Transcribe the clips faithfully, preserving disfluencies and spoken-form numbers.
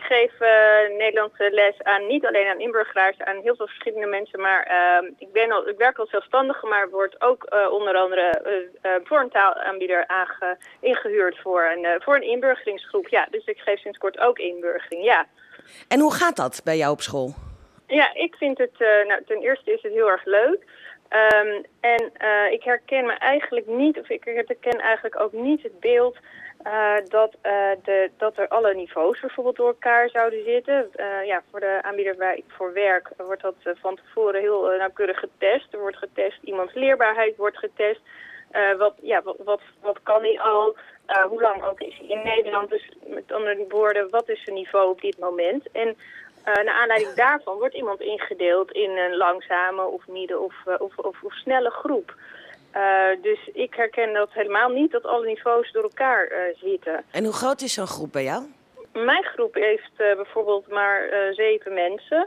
geef uh, Nederlandse les aan, niet alleen aan inburgeraars, aan heel veel verschillende mensen. Maar uh, ik, ben al, ik werk als zelfstandige, maar word ook uh, onder andere uh, uh, voor een taalaanbieder aange, ingehuurd voor een, uh, voor een inburgeringsgroep. Ja, dus ik geef sinds kort ook inburgering, ja. En hoe gaat dat bij jou op school? Ja, ik vind het, uh, nou, ten eerste is het heel erg leuk. Um, en uh, ik herken me eigenlijk niet, of ik herken eigenlijk ook niet het beeld uh, dat, uh, de, dat er alle niveaus bijvoorbeeld door elkaar zouden zitten. Uh, ja, voor de aanbieder waar ik voor werk wordt dat uh, van tevoren heel uh, nauwkeurig getest. Er wordt getest, iemands leerbaarheid wordt getest. Uh, wat, ja, wat, wat, wat kan hij al? Uh, hoe lang ook is hij in Nederland? Dus met andere woorden, wat is zijn niveau op dit moment? En Uh, naar aanleiding daarvan wordt iemand ingedeeld in een langzame of midden- of, uh, of, of, of snelle groep. Uh, dus ik herken dat helemaal niet, dat alle niveaus door elkaar uh, zitten. En hoe groot is zo'n groep bij jou? Mijn groep heeft uh, bijvoorbeeld maar uh, zeven mensen.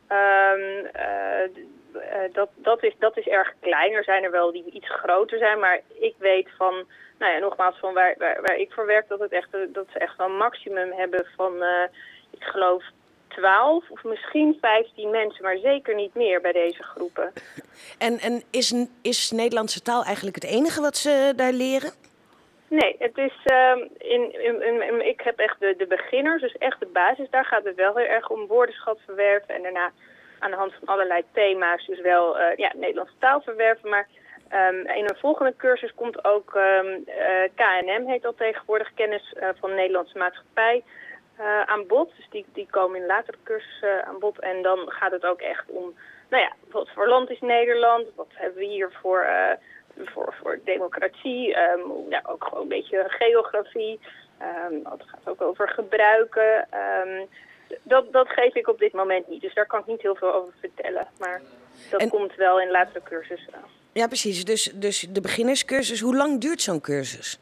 Um, uh, uh, dat, dat, is, dat is erg klein. Er zijn er wel die iets groter zijn, maar ik weet van, nou ja, nogmaals, van waar, waar, waar ik voor werk, dat, het echt, dat ze echt wel een maximum hebben van, uh, ik geloof, twaalf of misschien vijftien mensen, maar zeker niet meer bij deze groepen. En, en is, is Nederlandse taal eigenlijk het enige wat ze daar leren? Nee, het is, uh, in, in, in, ik heb echt de, de beginners, dus echt de basis. Daar gaat het wel heel erg om woordenschat verwerven en daarna aan de hand van allerlei thema's dus wel uh, ja, Nederlandse taal verwerven. Maar um, in een volgende cursus komt ook um, uh, K N M, heet dat tegenwoordig, kennis uh, van de Nederlandse maatschappij. Uh, aan bod. Dus die, die komen in een latere cursus uh, aan bod. En dan gaat het ook echt om, nou ja, wat voor land is Nederland? Wat hebben we hier voor, uh, voor, voor democratie? Um, ja, ook gewoon een beetje geografie. Um, het gaat ook over gebruiken. Um, dat, dat geef ik op dit moment niet. Dus daar kan ik niet heel veel over vertellen. Maar dat en... komt wel in latere cursussen. Ja, precies. Dus, dus de beginnerscursus, hoe lang duurt zo'n cursus?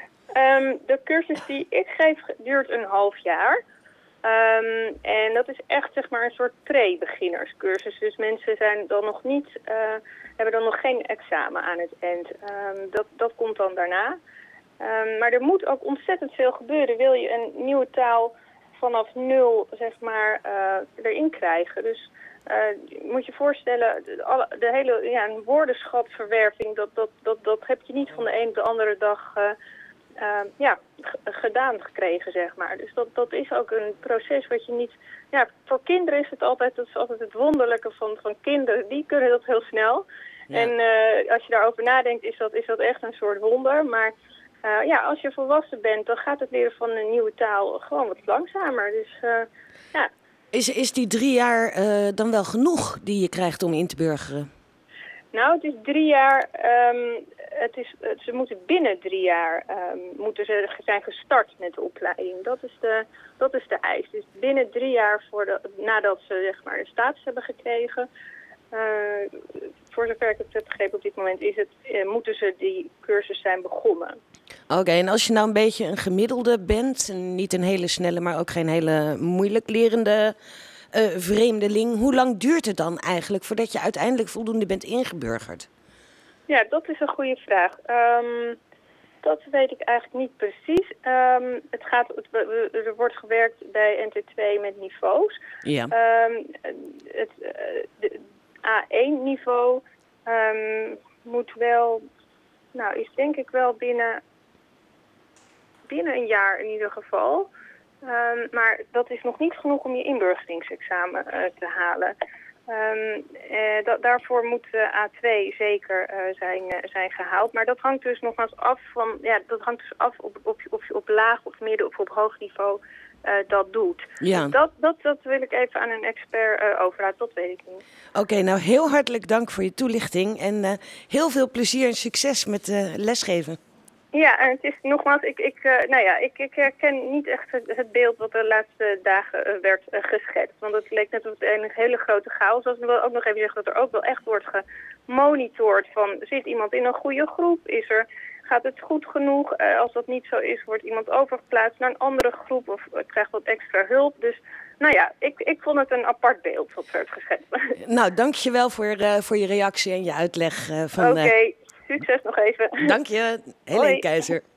Um, de cursus die ik geef duurt een half jaar. Um, en dat is echt zeg maar een soort pre-beginnerscursus. Dus mensen zijn dan nog niet, uh, hebben dan nog geen examen aan het eind. Um, dat, dat komt dan daarna. Um, maar er moet ook ontzettend veel gebeuren. Wil je een nieuwe taal vanaf nul zeg maar uh, erin krijgen. Dus uh, je moet je voorstellen, de, alle, de hele ja, een woordenschatverwerving, dat, dat, dat, dat heb je niet van de een op de andere dag Uh, Uh, ja, g- gedaan gekregen, zeg maar. Dus dat, dat is ook een proces wat je niet... Ja, voor kinderen is het altijd, dat is altijd het wonderlijke van, van kinderen. Die kunnen dat heel snel. Ja. En uh, als je daarover nadenkt, is dat, is dat echt een soort wonder. Maar uh, ja, als je volwassen bent, dan gaat het leren van een nieuwe taal gewoon wat langzamer. Dus uh, ja. Is, is die drie jaar uh, dan wel genoeg die je krijgt om in te burgeren? Nou, het is drie jaar... Um, Het is, ze moeten binnen drie jaar um, moeten ze zijn gestart met de opleiding. Dat is de, dat is de eis. Dus binnen drie jaar voor de, nadat ze zeg maar, de status hebben gekregen, uh, voor zover ik het heb begrepen op dit moment, is het, uh, moeten ze die cursus zijn begonnen. Oké, okay, en als je nou een beetje een gemiddelde bent, niet een hele snelle, maar ook geen hele moeilijk lerende uh, vreemdeling, hoe lang duurt het dan eigenlijk voordat je uiteindelijk voldoende bent ingeburgerd? Ja, dat is een goede vraag. Um, dat weet ik eigenlijk niet precies. Um, het gaat, het, er wordt gewerkt bij N T twee met niveaus. Ja. Um, het de A één niveau um, moet wel, nou is denk ik wel binnen, binnen een jaar in ieder geval. Um, maar dat is nog niet genoeg om je inburgeringsexamen uh, te halen. Um, eh, da- daarvoor moet uh, A twee zeker uh, zijn, uh, zijn gehaald. Maar dat hangt dus nogmaals af van, ja, dat hangt dus af op, op, op, op laag of midden of op hoog niveau uh, dat doet. Ja. Dus dat, dat, dat wil ik even aan een expert uh, overlaten, dat weet ik niet. Oké, okay, nou heel hartelijk dank voor je toelichting en uh, heel veel plezier en succes met uh, lesgeven. Ja, en het is nogmaals, ik, ik, uh, nou ja, ik, ik herken niet echt het, het beeld wat de laatste dagen uh, werd uh, geschetst. Want het leek net op een hele grote chaos. Als ik wil ook nog even zeggen dat er ook wel echt wordt gemonitord van, zit iemand in een goede groep? Is er, gaat het goed genoeg? Uh, als dat niet zo is, wordt iemand overgeplaatst naar een andere groep of uh, krijgt wat extra hulp. Dus nou ja, ik, ik vond het een apart beeld wat werd geschetst. Nou, dank je wel voor, uh, voor je reactie en je uitleg. Uh, van. Oké. Okay. Succes nog even. Dank je, Helene Keizer.